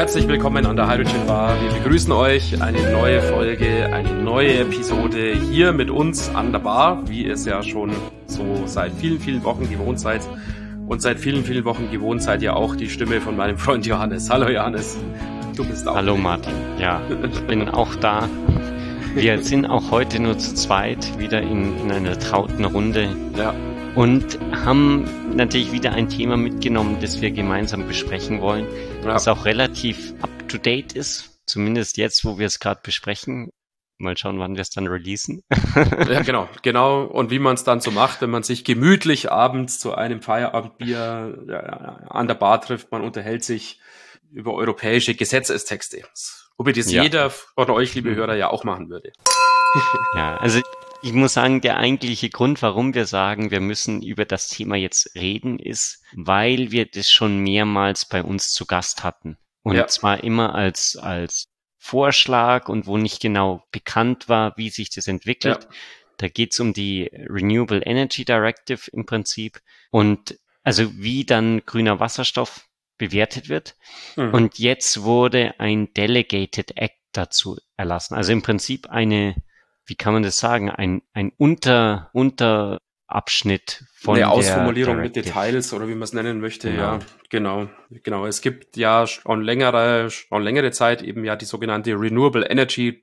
Herzlich willkommen an der Hydrogen Bar. Wir begrüßen euch. Eine neue Folge, eine neue Episode hier mit uns an der Bar, wie ihr es ja schon so seit vielen, vielen Wochen gewohnt seid. Und seit vielen, vielen Wochen gewohnt seid ihr auch die Stimme von meinem Freund Johannes. Hallo Johannes, du bist auch. Hallo Martin, ja, ich bin auch da. Wir sind auch heute nur zu zweit, wieder in einer trauten Runde. Ja. Und haben natürlich wieder ein Thema mitgenommen, das wir gemeinsam besprechen wollen, das auch relativ up-to-date ist, zumindest jetzt, wo wir es gerade besprechen. Mal schauen, wann wir es dann releasen. Ja, genau. Und wie man es dann so macht, wenn man sich gemütlich abends zu einem Feierabendbier an der Bar trifft, man unterhält sich über europäische Gesetzestexte. Wobei das jeder von euch, liebe Hörer, ja auch machen würde. Ja, also ich muss sagen, der eigentliche Grund, warum wir sagen, wir müssen über das Thema jetzt reden, ist, weil wir das schon mehrmals bei uns zu Gast hatten. Und zwar immer als Vorschlag und wo nicht genau bekannt war, wie sich das entwickelt. Ja. Da geht's um die Renewable Energy Directive im Prinzip und also wie dann grüner Wasserstoff bewertet wird. Mhm. Und jetzt wurde ein Delegated Act dazu erlassen. Also im Prinzip wie kann man das sagen, ein Unterabschnitt von der Ausformulierung mit Details oder wie man es nennen möchte. Ja, genau. Es gibt ja schon längere Zeit eben ja die sogenannte Renewable Energy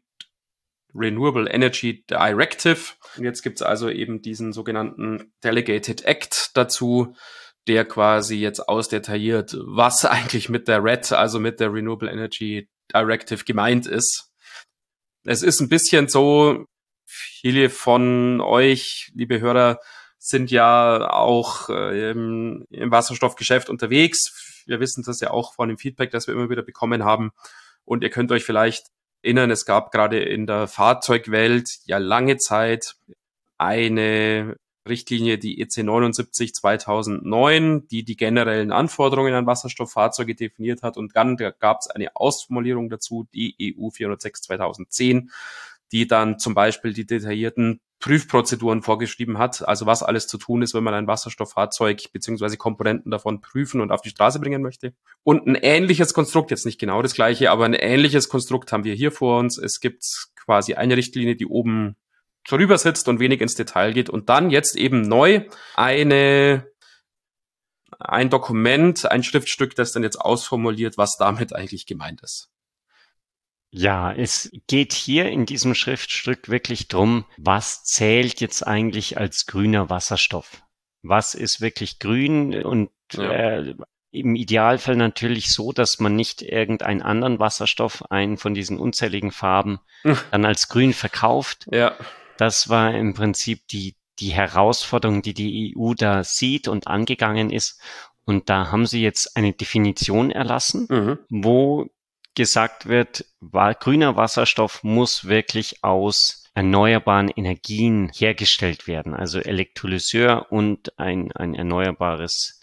Directive. Und jetzt gibt es also eben diesen sogenannten Delegated Act dazu, der quasi jetzt ausdetailliert, was eigentlich mit der RED, also mit der Renewable Energy Directive gemeint ist. Es ist ein bisschen so, viele von euch, liebe Hörer, sind ja auch im Wasserstoffgeschäft unterwegs. Wir wissen das ja auch von dem Feedback, das wir immer wieder bekommen haben. Und ihr könnt euch vielleicht erinnern, es gab gerade in der Fahrzeugwelt ja lange Zeit eine Richtlinie, die EC 79 2009, die generellen Anforderungen an Wasserstofffahrzeuge definiert hat. Und dann gab es eine Ausformulierung dazu, die EU 406 2010, die dann zum Beispiel die detaillierten Prüfprozeduren vorgeschrieben hat, also was alles zu tun ist, wenn man ein Wasserstofffahrzeug beziehungsweise Komponenten davon prüfen und auf die Straße bringen möchte. Und ein ähnliches Konstrukt, jetzt nicht genau das gleiche, aber ein ähnliches Konstrukt haben wir hier vor uns. Es gibt quasi eine Richtlinie, die oben drüber sitzt und wenig ins Detail geht und dann jetzt eben neu ein Dokument, ein Schriftstück, das dann jetzt ausformuliert, was damit eigentlich gemeint ist. Ja, es geht hier in diesem Schriftstück wirklich drum, was zählt jetzt eigentlich als grüner Wasserstoff? Was ist wirklich grün? Und im Idealfall natürlich so, dass man nicht irgendeinen anderen Wasserstoff, einen von diesen unzähligen Farben, dann als grün verkauft. Ja. Das war im Prinzip die Herausforderung, die EU da sieht und angegangen ist. Und da haben sie jetzt eine Definition erlassen, wo gesagt wird, grüner Wasserstoff muss wirklich aus erneuerbaren Energien hergestellt werden. Also Elektrolyseur und ein erneuerbares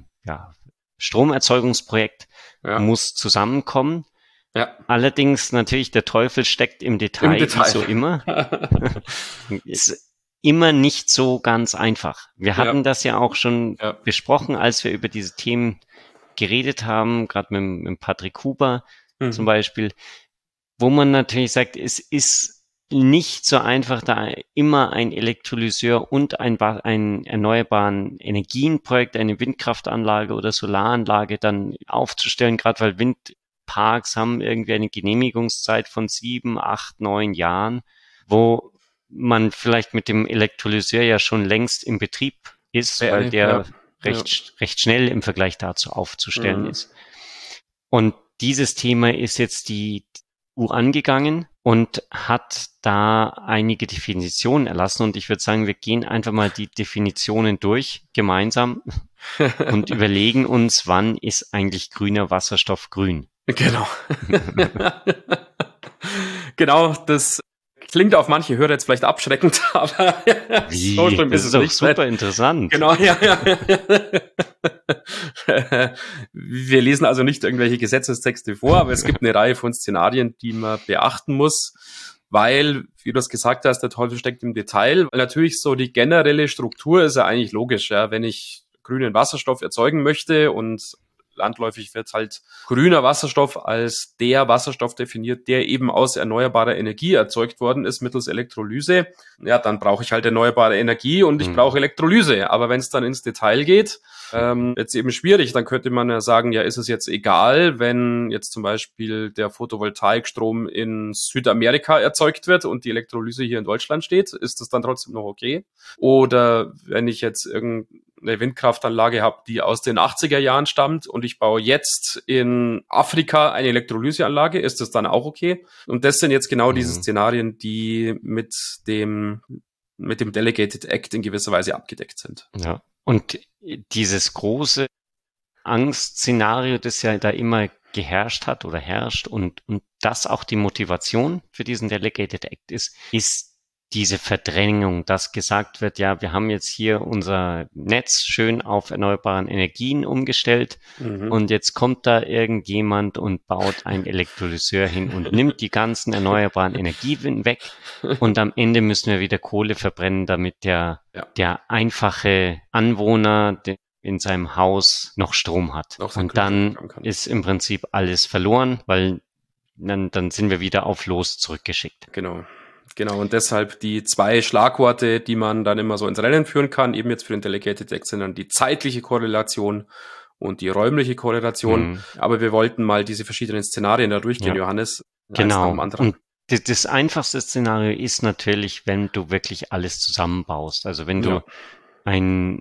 Stromerzeugungsprojekt muss zusammenkommen. Ja. Allerdings natürlich der Teufel steckt im Detail. Wie so immer. Ist immer nicht so ganz einfach. Wir hatten das ja auch schon besprochen, als wir über diese Themen geredet haben, gerade mit Patrick Huber zum Beispiel, wo man natürlich sagt, es ist nicht so einfach, da immer ein Elektrolyseur und ein erneuerbaren Energienprojekt, eine Windkraftanlage oder Solaranlage dann aufzustellen, gerade weil Windparks haben irgendwie eine Genehmigungszeit von 7, 8, 9 Jahren, wo man vielleicht mit dem Elektrolyseur ja schon längst im Betrieb ist, weil der recht schnell im Vergleich dazu aufzustellen ist. Und dieses Thema ist jetzt die EU angegangen und hat da einige Definitionen erlassen. Und ich würde sagen, wir gehen einfach mal die Definitionen durch, gemeinsam, und überlegen uns, wann ist eigentlich grüner Wasserstoff grün. Genau. Genau, das klingt auf manche Hörer jetzt vielleicht abschreckend, aber wie? So schlimm ist es nicht. Super interessant. Genau, ja. Wir lesen also nicht irgendwelche Gesetzestexte vor, aber es gibt eine Reihe von Szenarien, die man beachten muss, weil, wie du es gesagt hast, der Teufel steckt im Detail. Weil natürlich so die generelle Struktur ist ja eigentlich logisch, ja, wenn ich grünen Wasserstoff erzeugen möchte und landläufig wird halt grüner Wasserstoff als der Wasserstoff definiert, der eben aus erneuerbarer Energie erzeugt worden ist mittels Elektrolyse. Ja, dann brauche ich halt erneuerbare Energie und ich brauche Elektrolyse. Aber wenn es dann ins Detail geht, jetzt eben schwierig. Dann könnte man ja sagen, ja, ist es jetzt egal, wenn jetzt zum Beispiel der Photovoltaikstrom in Südamerika erzeugt wird und die Elektrolyse hier in Deutschland steht, ist das dann trotzdem noch okay? Oder wenn ich jetzt irgendeine Windkraftanlage habe, die aus den 80er Jahren stammt und ich baue jetzt in Afrika eine Elektrolyseanlage, ist das dann auch okay? Und das sind jetzt genau diese Szenarien, die mit dem Delegated Act in gewisser Weise abgedeckt sind. Ja. Und dieses große Angstszenario, das ja da immer geherrscht hat oder herrscht und das auch die Motivation für diesen Delegated Act ist diese Verdrängung, dass gesagt wird, ja, wir haben jetzt hier unser Netz schön auf erneuerbaren Energien umgestellt und jetzt kommt da irgendjemand und baut einen Elektrolyseur hin und nimmt die ganzen erneuerbaren Energien weg und am Ende müssen wir wieder Kohle verbrennen, damit der einfache Anwohner in seinem Haus noch Strom hat. Und dann ist im Prinzip alles verloren, weil dann sind wir wieder auf Los zurückgeschickt. Genau, und deshalb die 2 Schlagworte, die man dann immer so ins Rennen führen kann, eben jetzt für den Delegated Act, sind dann die zeitliche Korrelation und die räumliche Korrelation. Aber wir wollten mal diese verschiedenen Szenarien da durchgehen, Johannes. Genau. Und das einfachste Szenario ist natürlich, wenn du wirklich alles zusammenbaust. Also wenn du eine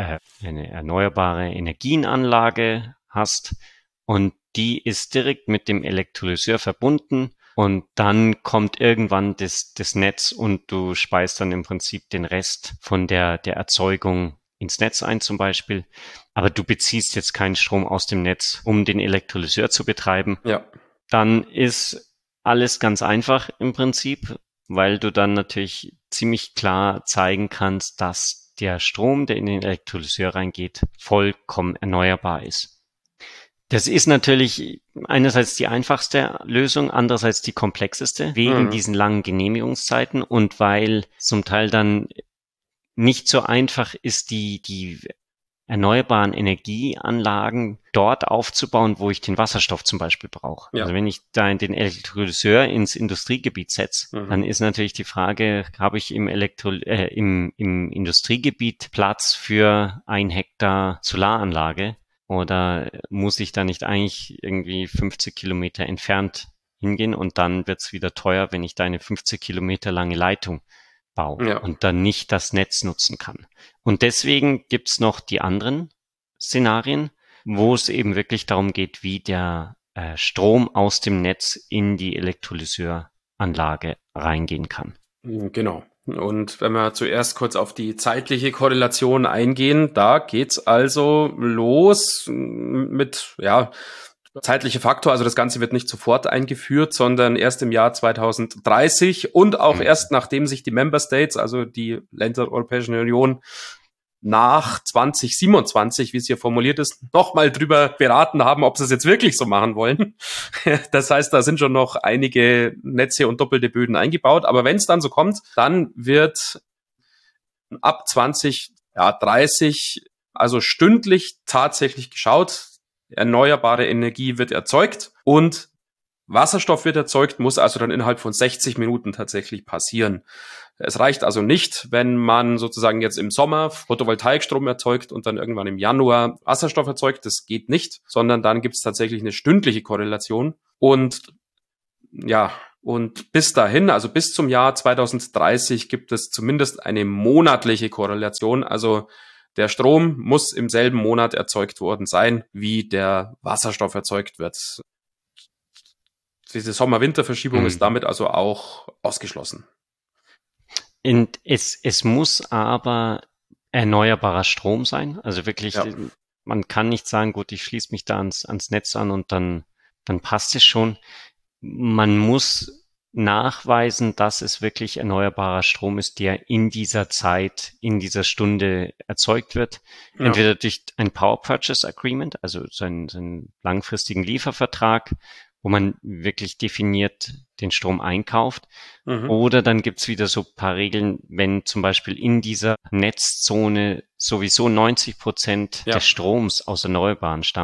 erneuerbare Energienanlage hast und die ist direkt mit dem Elektrolyseur verbunden. Und dann kommt irgendwann das Netz und du speist dann im Prinzip den Rest von der Erzeugung ins Netz ein zum Beispiel. Aber du beziehst jetzt keinen Strom aus dem Netz, um den Elektrolyseur zu betreiben. Ja. Dann ist alles ganz einfach im Prinzip, weil du dann natürlich ziemlich klar zeigen kannst, dass der Strom, der in den Elektrolyseur reingeht, vollkommen erneuerbar ist. Das ist natürlich einerseits die einfachste Lösung, andererseits die komplexeste, wegen diesen langen Genehmigungszeiten und weil zum Teil dann nicht so einfach ist, die erneuerbaren Energieanlagen dort aufzubauen, wo ich den Wasserstoff zum Beispiel brauche. Ja. Also wenn ich da den Elektrolyseur ins Industriegebiet setze, dann ist natürlich die Frage, habe ich im Industriegebiet Platz für 1 Hektar Solaranlage? Oder muss ich da nicht eigentlich irgendwie 50 Kilometer entfernt hingehen und dann wird's wieder teuer, wenn ich da eine 50 Kilometer lange Leitung baue und dann nicht das Netz nutzen kann. Und deswegen gibt's noch die anderen Szenarien, wo es eben wirklich darum geht, wie der Strom aus dem Netz in die Elektrolyseuranlage reingehen kann. Genau. Und wenn wir zuerst kurz auf die zeitliche Korrelation eingehen, da geht's also los mit, zeitlicher Faktor. Also das Ganze wird nicht sofort eingeführt, sondern erst im Jahr 2030 und auch erst nachdem sich die Member States, also die Länder der Europäischen Union, nach 2027, wie es hier formuliert ist, nochmal drüber beraten haben, ob sie es jetzt wirklich so machen wollen. Das heißt, da sind schon noch einige Netze und doppelte Böden eingebaut. Aber wenn es dann so kommt, dann wird ab 2030 also stündlich tatsächlich geschaut, erneuerbare Energie wird erzeugt und Wasserstoff wird erzeugt, muss also dann innerhalb von 60 Minuten tatsächlich passieren. Es reicht also nicht, wenn man sozusagen jetzt im Sommer Photovoltaikstrom erzeugt und dann irgendwann im Januar Wasserstoff erzeugt. Das geht nicht, sondern dann gibt es tatsächlich eine stündliche Korrelation. Und bis dahin, also bis zum Jahr 2030, gibt es zumindest eine monatliche Korrelation. Also der Strom muss im selben Monat erzeugt worden sein, wie der Wasserstoff erzeugt wird. Diese Sommer-Winter-Verschiebung ist damit also auch ausgeschlossen. Und es muss aber erneuerbarer Strom sein. Also wirklich, man kann nicht sagen, gut, ich schließe mich da ans Netz an und dann passt es schon. Man muss nachweisen, dass es wirklich erneuerbarer Strom ist, der in dieser Zeit, in dieser Stunde erzeugt wird. Ja. Entweder durch ein Power Purchase Agreement, also so einen langfristigen Liefervertrag, wo man wirklich definiert den Strom einkauft. Oder dann gibt's wieder so ein paar Regeln, wenn zum Beispiel in dieser Netzzone sowieso 90% des Stroms aus Erneuerbaren stammt,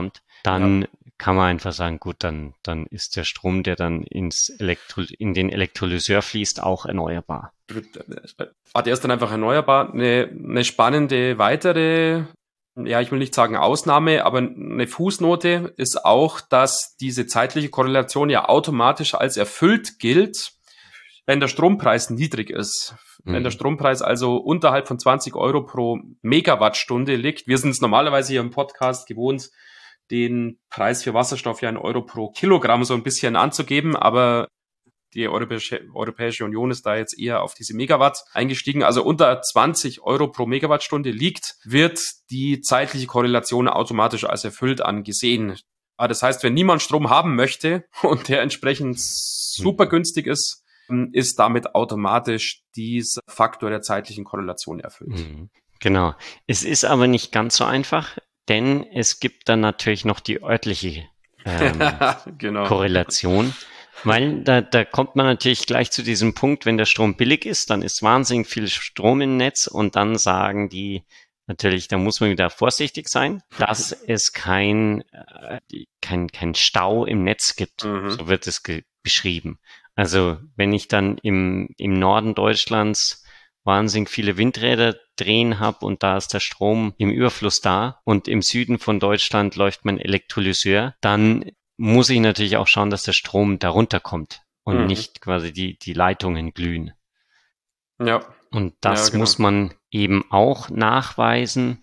dann kann man einfach sagen, gut, dann ist der Strom, der dann in den Elektrolyseur fließt, auch erneuerbar. Der ist dann einfach erneuerbar. Eine spannende weitere, ja, ich will nicht sagen Ausnahme, aber eine Fußnote ist auch, dass diese zeitliche Korrelation ja automatisch als erfüllt gilt, wenn der Strompreis niedrig ist. Wenn der Strompreis also unterhalb von 20 Euro pro Megawattstunde liegt. Wir sind es normalerweise hier im Podcast gewohnt, den Preis für Wasserstoff ja in Euro pro Kilogramm so ein bisschen anzugeben, aber die Europäische Union ist da jetzt eher auf diese Megawatt eingestiegen. Also unter 20 Euro pro Megawattstunde liegt, wird die zeitliche Korrelation automatisch als erfüllt angesehen. Das heißt, wenn niemand Strom haben möchte und der entsprechend super günstig ist, ist damit automatisch dieser Faktor der zeitlichen Korrelation erfüllt. Genau. Es ist aber nicht ganz so einfach, denn es gibt dann natürlich noch die örtliche genau. Korrelation. Weil da kommt man natürlich gleich zu diesem Punkt, wenn der Strom billig ist, dann ist wahnsinnig viel Strom im Netz und dann sagen die natürlich, da muss man wieder vorsichtig sein, dass es kein Stau im Netz gibt. So wird es beschrieben. Also wenn ich dann im Norden Deutschlands wahnsinnig viele Windräder drehen habe und da ist der Strom im Überfluss da und im Süden von Deutschland läuft mein Elektrolyseur, dann muss ich natürlich auch schauen, dass der Strom darunter kommt und nicht quasi die Leitungen glühen. Ja. Und das muss man eben auch nachweisen.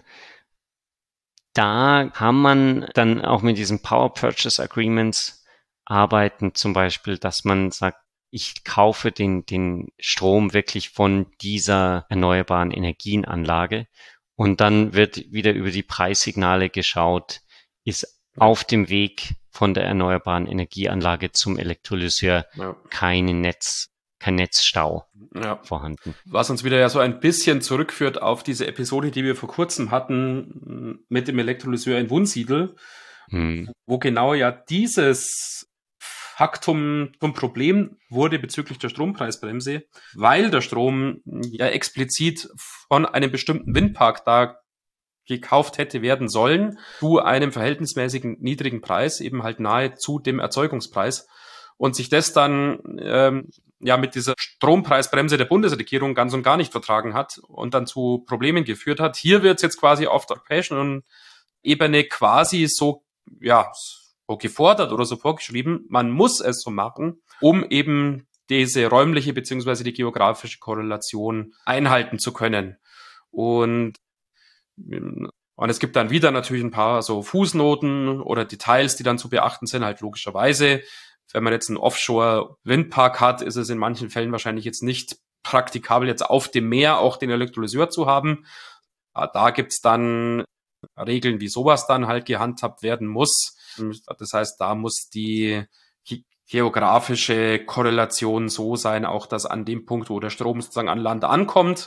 Da kann man dann auch mit diesen Power Purchase Agreements arbeiten, zum Beispiel, dass man sagt, ich kaufe den Strom wirklich von dieser erneuerbaren Energienanlage und dann wird wieder über die Preissignale geschaut, ist auf dem Weg von der erneuerbaren Energieanlage zum Elektrolyseur kein Netzstau vorhanden. Was uns wieder ja so ein bisschen zurückführt auf diese Episode, die wir vor kurzem hatten mit dem Elektrolyseur in Wunsiedel, wo genau ja dieses Faktum zum Problem wurde bezüglich der Strompreisbremse, weil der Strom ja explizit von einem bestimmten Windpark da gekauft hätte werden sollen, zu einem verhältnismäßigen niedrigen Preis, eben halt nahe zu dem Erzeugungspreis. Und sich das dann mit dieser Strompreisbremse der Bundesregierung ganz und gar nicht vertragen hat und dann zu Problemen geführt hat. Hier wird es jetzt quasi auf der europäischen Ebene quasi so gefordert oder so vorgeschrieben, man muss es so machen, um eben diese räumliche beziehungsweise die geografische Korrelation einhalten zu können. Und es gibt dann wieder natürlich ein paar so Fußnoten oder Details, die dann zu beachten sind, halt logischerweise. Wenn man jetzt einen Offshore-Windpark hat, ist es in manchen Fällen wahrscheinlich jetzt nicht praktikabel, jetzt auf dem Meer auch den Elektrolyseur zu haben. Da gibt's dann Regeln, wie sowas dann halt gehandhabt werden muss. Das heißt, da muss die geografische Korrelation so sein, auch dass an dem Punkt, wo der Strom sozusagen an Land ankommt,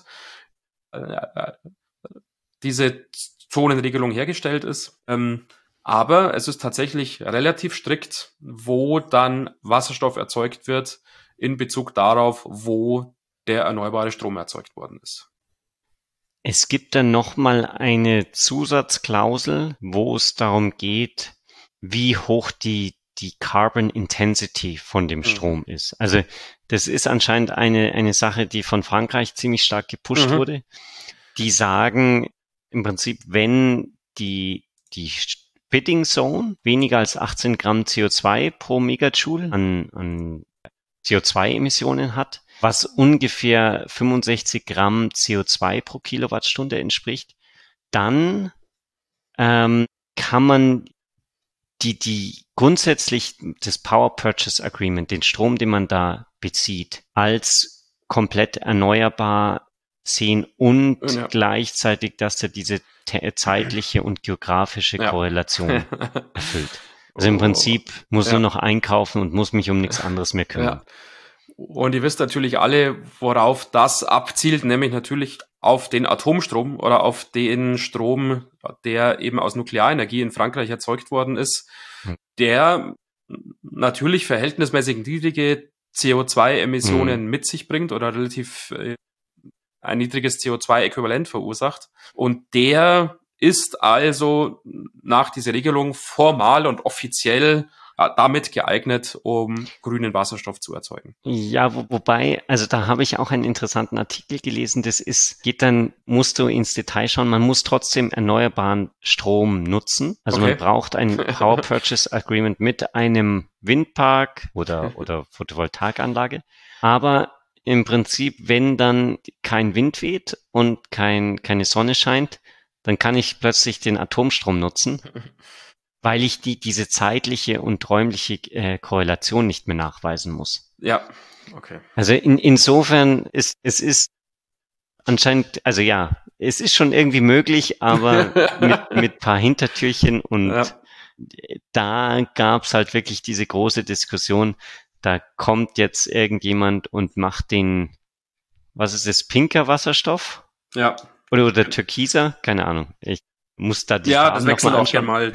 diese Zonenregelung hergestellt ist. Aber es ist tatsächlich relativ strikt, wo dann Wasserstoff erzeugt wird in Bezug darauf, wo der erneuerbare Strom erzeugt worden ist. Es gibt dann nochmal eine Zusatzklausel, wo es darum geht, wie hoch die Carbon Intensity von dem Strom ist. Also das ist anscheinend eine Sache, die von Frankreich ziemlich stark gepusht wurde. Die sagen im Prinzip, wenn die Bidding Zone weniger als 18 Gramm CO2 pro Megajoule an CO2-Emissionen hat, was ungefähr 65 Gramm CO2 pro Kilowattstunde entspricht, dann kann man die grundsätzlich das Power Purchase Agreement, den Strom, den man da bezieht, als komplett erneuerbar sehen und gleichzeitig, dass er diese zeitliche und geografische Korrelation erfüllt. Also im Prinzip muss nur noch einkaufen und muss mich um nichts anderes mehr kümmern. Und ihr wisst natürlich alle, worauf das abzielt, nämlich natürlich auf den Atomstrom oder auf den Strom, der eben aus Nuklearenergie in Frankreich erzeugt worden ist, der natürlich verhältnismäßig niedrige CO2-Emissionen mit sich bringt oder relativ ein niedriges CO2-Äquivalent verursacht und der ist also nach dieser Regelung formal und offiziell damit geeignet, um grünen Wasserstoff zu erzeugen. Ja, wobei, also da habe ich auch einen interessanten Artikel gelesen, musst du ins Detail schauen, man muss trotzdem erneuerbaren Strom nutzen. Also man braucht ein Power Purchase Agreement mit einem Windpark oder Photovoltaikanlage. Aber im Prinzip, wenn dann kein Wind weht und keine Sonne scheint, dann kann ich plötzlich den Atomstrom nutzen, weil ich diese zeitliche und räumliche Korrelation nicht mehr nachweisen muss. Ja, okay. Also insofern es ist anscheinend, also ja, es ist schon irgendwie möglich, aber mit paar Hintertürchen und da gab's halt wirklich diese große Diskussion, da kommt jetzt irgendjemand und macht was ist das, pinker Wasserstoff? Ja. Oder türkiser? Keine Ahnung. Ich muss da die Farben das wechselt auch gerne mal.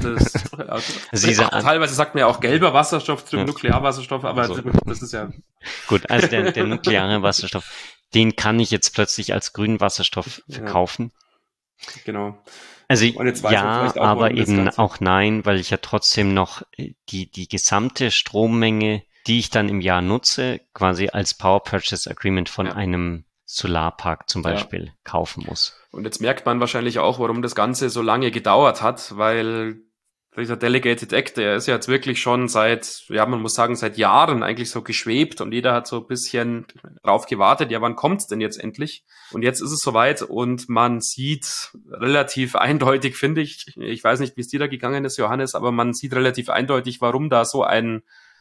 Teilweise sagt man ja auch gelber Wasserstoff zum Nuklearwasserstoff, aber das ist ja... Gut, also der nukleare Wasserstoff, den kann ich jetzt plötzlich als grünen Wasserstoff verkaufen. Ja, genau. Also ja, aber eben auch nein, weil ich ja trotzdem noch die gesamte Strommenge, die ich dann im Jahr nutze, quasi als Power Purchase Agreement von einem Solarpark zum Beispiel kaufen muss. Und jetzt merkt man wahrscheinlich auch, warum das Ganze so lange gedauert hat, weil dieser Delegated Act, der ist ja jetzt wirklich schon seit Jahren eigentlich so geschwebt und jeder hat so ein bisschen drauf gewartet, ja, wann kommt's denn jetzt endlich? Und jetzt ist es soweit und man sieht relativ eindeutig, finde ich weiß nicht, wie es dir da gegangen ist, Johannes, aber man sieht relativ eindeutig, warum da so ein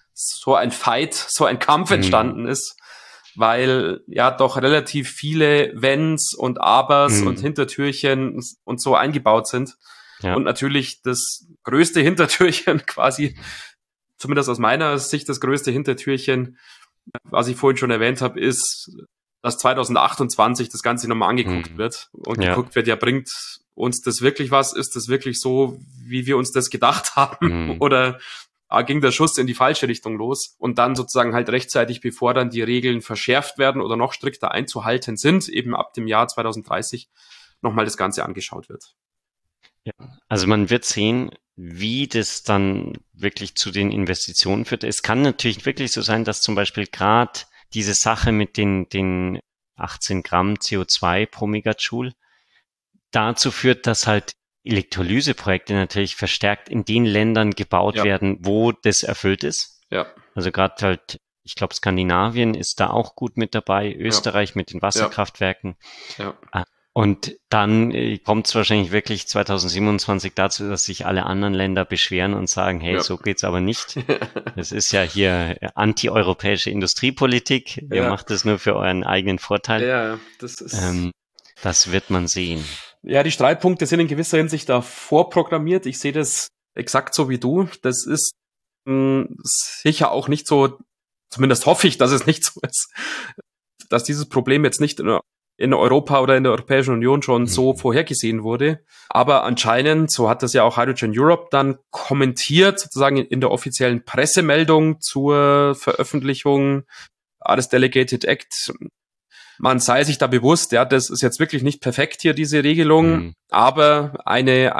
Fight, so ein Kampf entstanden ist. Weil ja doch relativ viele Wenns und Abers und Hintertürchen und so eingebaut sind. Ja. Und natürlich das größte Hintertürchen quasi, zumindest aus meiner Sicht das größte Hintertürchen, was ich vorhin schon erwähnt habe, ist, dass 2028 das Ganze nochmal angeguckt wird. Und geguckt wird, bringt uns das wirklich was? Ist das wirklich so, wie wir uns das gedacht haben? Oder ging der Schuss in die falsche Richtung los und dann sozusagen halt rechtzeitig, bevor dann die Regeln verschärft werden oder noch strikter einzuhalten sind, eben ab dem Jahr 2030 nochmal das Ganze angeschaut wird. Ja, also man wird sehen, wie das dann wirklich zu den Investitionen führt. Es kann natürlich wirklich so sein, dass zum Beispiel gerade diese Sache mit den 18 Gramm CO2 pro Megajoule dazu führt, dass halt Elektrolyseprojekte natürlich verstärkt in den Ländern gebaut werden, wo das erfüllt ist. Ja. Also gerade halt, ich glaube, Skandinavien ist da auch gut mit dabei, Österreich mit den Wasserkraftwerken. Ja. Und dann kommt es wahrscheinlich wirklich 2027 dazu, dass sich alle anderen Länder beschweren und sagen, hey, so geht's aber nicht. Das ist ja hier anti-europäische Industriepolitik. Ihr macht das nur für euren eigenen Vorteil. Ja, das ist... das wird man sehen. Ja, die Streitpunkte sind in gewisser Hinsicht da vorprogrammiert. Ich sehe das exakt so wie du. Das ist sicher auch nicht so, zumindest hoffe ich, dass es nicht so ist, dass dieses Problem jetzt nicht in Europa oder in der Europäischen Union schon so vorhergesehen wurde. Aber anscheinend, so hat das ja auch Hydrogen Europe dann kommentiert, sozusagen in der offiziellen Pressemeldung zur Veröffentlichung des Delegated Act. Man sei sich da bewusst, das ist jetzt wirklich nicht perfekt hier, diese Regelung, aber eine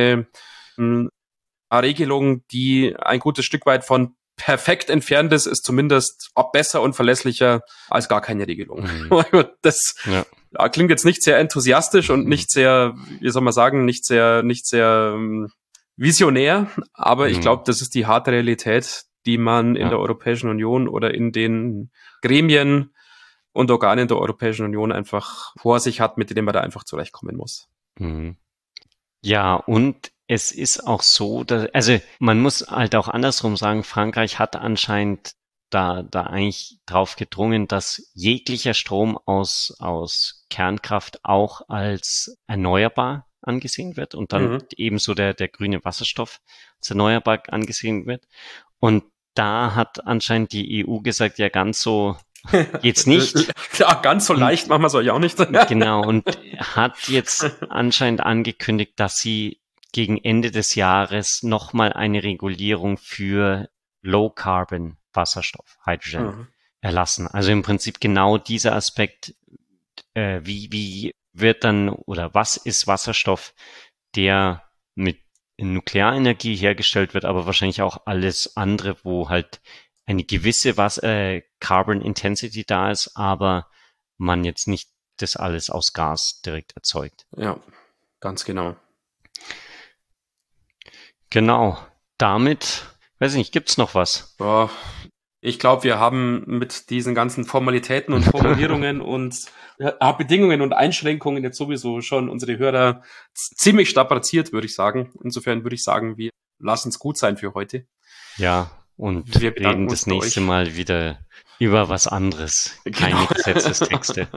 Regelung, die ein gutes Stück weit von perfekt entfernt ist zumindest besser und verlässlicher als gar keine Regelung. Das klingt jetzt nicht sehr enthusiastisch und nicht sehr, wie soll man sagen, nicht sehr visionär, aber ich glaube, das ist die harte Realität, die man in der Europäischen Union oder in den Gremien und Organen der Europäischen Union einfach vor sich hat, mit denen man da einfach zurechtkommen muss. Ja, und es ist auch so, also man muss halt auch andersrum sagen, Frankreich hat anscheinend da eigentlich drauf gedrungen, dass jeglicher Strom aus Kernkraft auch als erneuerbar angesehen wird und dann ebenso der grüne Wasserstoff als erneuerbar angesehen wird. Und da hat anscheinend die EU gesagt, ja, ganz so geht's nicht. Ja, ganz so leicht machen wir es euch auch nicht. Genau, und hat jetzt anscheinend angekündigt, dass sie gegen Ende des Jahres nochmal eine Regulierung für Low-Carbon Wasserstoff, Hydrogen, erlassen. Also im Prinzip genau dieser Aspekt, wie wird dann oder was ist Wasserstoff, der mit Nuklearenergie hergestellt wird, aber wahrscheinlich auch alles andere, wo halt eine gewisse Carbon Intensity da ist, aber man jetzt nicht das alles aus Gas direkt erzeugt. Ja, ganz genau. Genau. Damit, weiß ich nicht, gibt's noch was? Ja, ich glaube, wir haben mit diesen ganzen Formalitäten und Formulierungen und Bedingungen und Einschränkungen jetzt sowieso schon unsere Hörer ziemlich strapaziert, würde ich sagen. Insofern würde ich sagen, wir lassen es gut sein für heute. Ja, und wir reden das nächste Mal wieder über was anderes. Keine Gesetzestexte.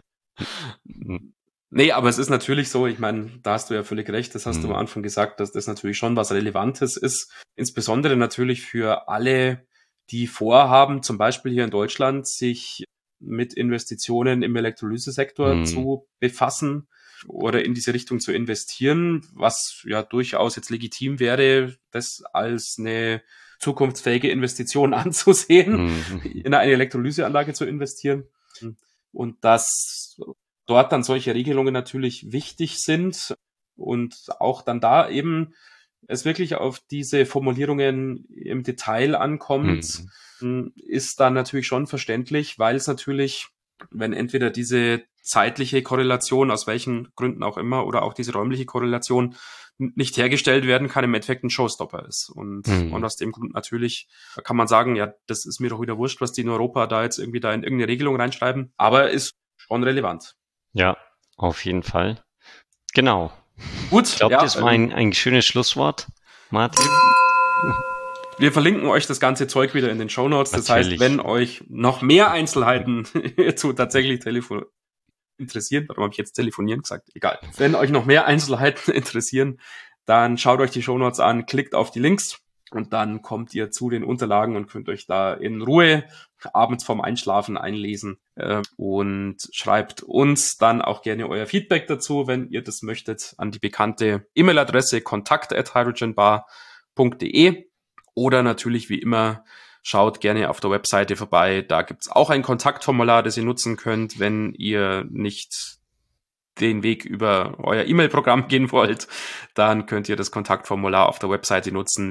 Nee, aber es ist natürlich so, ich meine, da hast du ja völlig recht, das hast du am Anfang gesagt, dass das natürlich schon was Relevantes ist. Insbesondere natürlich für alle, die vorhaben, zum Beispiel hier in Deutschland, sich mit Investitionen im Elektrolysesektor zu befassen oder in diese Richtung zu investieren, was ja durchaus jetzt legitim wäre, das als eine zukunftsfähige Investition anzusehen, in eine Elektrolyseanlage zu investieren. Und dass dort dann solche Regelungen natürlich wichtig sind und auch dann da eben es wirklich auf diese Formulierungen im Detail ankommt, ist dann natürlich schon verständlich, weil es natürlich, wenn entweder diese zeitliche Korrelation, aus welchen Gründen auch immer, oder auch diese räumliche Korrelation nicht hergestellt werden kann, im Endeffekt ein Showstopper ist. Und aus dem Grund natürlich kann man sagen, ja, das ist mir doch wieder wurscht, was die in Europa da jetzt irgendwie da in irgendeine Regelung reinschreiben, aber ist schon relevant. Ja, auf jeden Fall. Genau. Gut. Ich glaube, das war ein schönes Schlusswort, Martin. Wir verlinken euch das ganze Zeug wieder in den Shownotes. Das heißt, wenn euch noch mehr Einzelheiten zu tatsächlich interessieren, warum habe ich jetzt telefonieren gesagt? Egal. Wenn euch noch mehr Einzelheiten interessieren, dann schaut euch die Shownotes an, klickt auf die Links und dann kommt ihr zu den Unterlagen und könnt euch da in Ruhe abends vorm Einschlafen einlesen und schreibt uns dann auch gerne euer Feedback dazu, wenn ihr das möchtet, an die bekannte E-Mail-Adresse kontakt@hydrogenbar.de oder natürlich wie immer schaut gerne auf der Webseite vorbei. Da gibt's auch ein Kontaktformular, das ihr nutzen könnt, wenn ihr nicht den Weg über euer E-Mail-Programm gehen wollt. Dann könnt ihr das Kontaktformular auf der Webseite nutzen,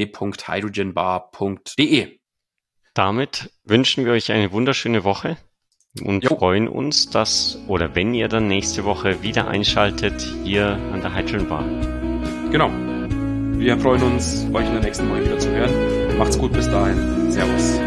www.hydrogenbar.de. Damit wünschen wir euch eine wunderschöne Woche und freuen uns, wenn ihr dann nächste Woche wieder einschaltet hier an der Hydrogen Bar. Genau. Wir freuen uns, euch in der nächsten Woche wieder zu hören. Macht's gut bis dahin. Servus.